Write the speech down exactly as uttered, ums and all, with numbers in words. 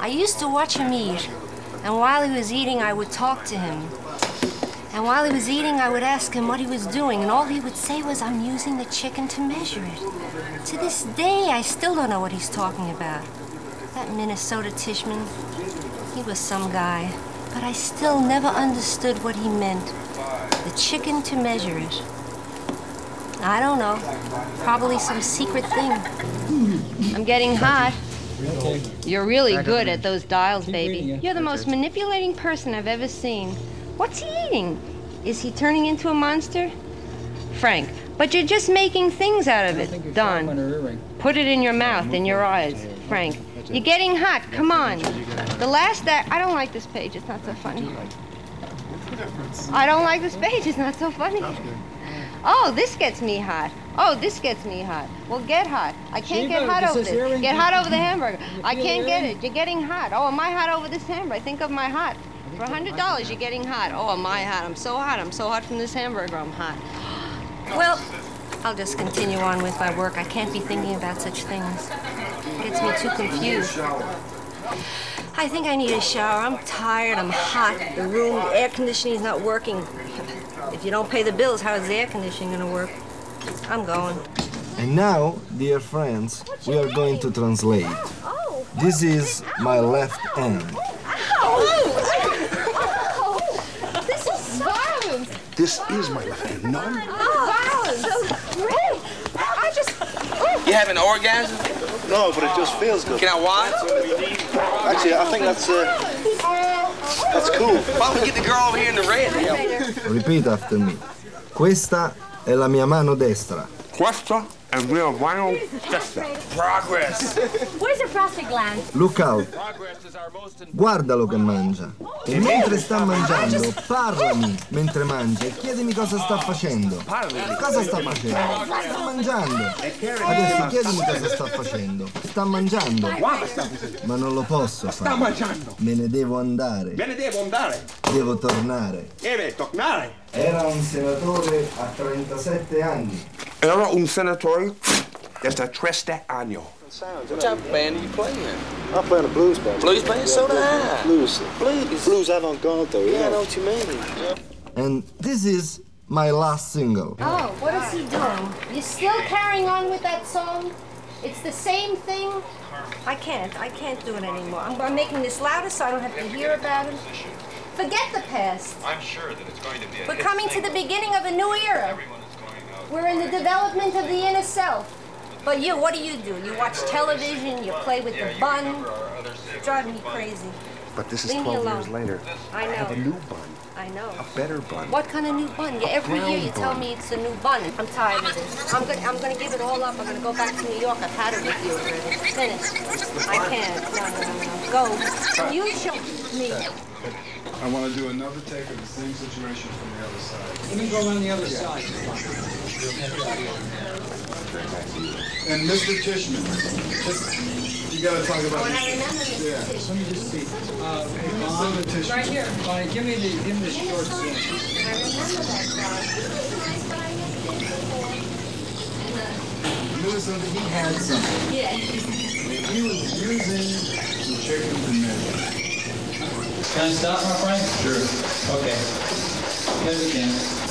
I used to watch him eat, and while he was eating, I would talk to him. And while he was eating, I would ask him what he was doing, and all he would say was, "I'm using the chicken to measure it." To this day, I still don't know what he's talking about. That Minnesota Tishman, he was some guy, but I still never understood what he meant. The chicken to measure it. I don't know. Probably some secret thing. I'm getting hot. You're really good at those dials, baby. You're the most manipulating person I've ever seen. What's he eating? Is he turning into a monster? Frank, but you're just making things out of it. Don, put it in your mouth, in your eyes. Frank, you're getting hot. Come on. The last act, I don't like this page. It's not so funny. I don't like this page. It's not so funny. Oh, this gets me hot. Oh, this gets me hot. Well, get hot. I can't get hot over this. Get hot over the hamburger. I can't get it. You're getting hot. Oh, am I hot over this hamburger? Think of my hot. For a hundred dollars, you're getting hot. Oh, am I hot? I'm so hot. I'm so hot from this hamburger. I'm hot. Well, I'll just continue on with my work. I can't be thinking about such things. It gets me too confused. I think I need a shower. I'm tired. I'm hot. The room, the air conditioning is not working. If you don't pay the bills, how is the air conditioning going to work? I'm going. And now, dear friends, we are going to translate. This is my left hand. This is violent. This is my left hand. No. Oh, so great. I just... You having an orgasm? No, but it just feels good. Can I watch? Actually, I think that's uh, that's cool. Why don't we get the girl over here in the red? Repeat after me. Questa è la mia mano destra. Questa è mia mano destra. Progress. Where's your prostate gland? Look out. Guardalo che mangia. E mentre sta mangiando, parlami mentre mangia e chiedimi cosa sta facendo. Cosa sta facendo? Sta mangiando. Adesso chiedimi cosa sta facendo. Sta mangiando. Ma non lo posso fare. Me ne devo andare. Me ne devo andare. Devo tornare. Deve tornare. Era un senatore a trentasette anni. Era un senatore da trenta anni. What type of band are you playing? I'm playing a blues band. Blues band? So do I. Blues. Blues. Blues avant-garde, though. Yeah, Yeah, I know what you mean. And this is my last single. Oh, what is he doing? You still carrying on with that song? It's the same thing? I can't. I can't do it anymore. I'm, I'm making this louder so I don't have to hear about it. Forget the past. I'm sure that it's going to be a We're hit coming to the single. beginning of a new era. Everyone is going out. We're in the development of the inner self. But you, what do you do? You watch television, you play with Yeah, the you bun. remember our other segment. Drive me crazy. but this is Leave me twelve alone. years later. I I have a know. new bun, I know. a better bun. What kind of new bun? Yeah, every year you tell bun. me it's a new bun. I'm tired of this. I'm gonna, I'm gonna give it all up. I'm gonna go back to New York. I've had it with you already. Finish. I can't. No, no, no, no. Go. You show me. I want to do another take of the same situation from the other side. Let me go around the other side. And Mister Tishman, you got to talk about. When I remember this. Yeah. Let me just see. Uh, Mister Tishman. right here. Fine. Give me the give me the short scene. I remember that guy. Knew something. He had something. Yeah. He was using the chicken to measure. Can I stop, my friend? Sure. Okay. Yes, again.